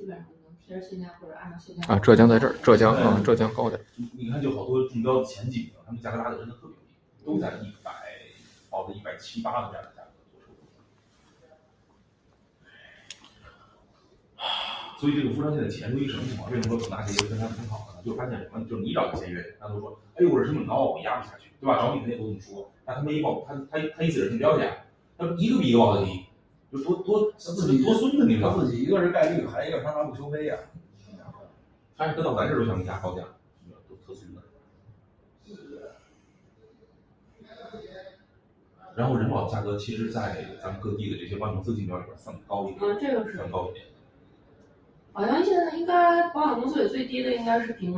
基本上能贴着现价或者按照现价。 啊，浙江在这儿，浙江啊，浙江高点。 你看，就好多中标的前几名，他们价格拉的真的特别低，都在100到170、180的这样的价格做收购。所以这个富商现在潜入一个什么情况？为什么说恒大这些跟他们很好呢？就发现什么？就是你找一签约，他都说，哎呦，我这成本高，我压不下去，对吧？找你肯定都这么说。但他没报，他一次人成标价，他一个比一个报的低，就多孙子，你知道吗？ 自己一个是概率，还一个他拿不修飞呀。 他到咱这儿都想压高价，都特孙子。然后人保价格其实，在咱们各地的这些万公司竞标里边算高一点， 这个是算高一点。 好像现在应该保险公司里最低的应该是平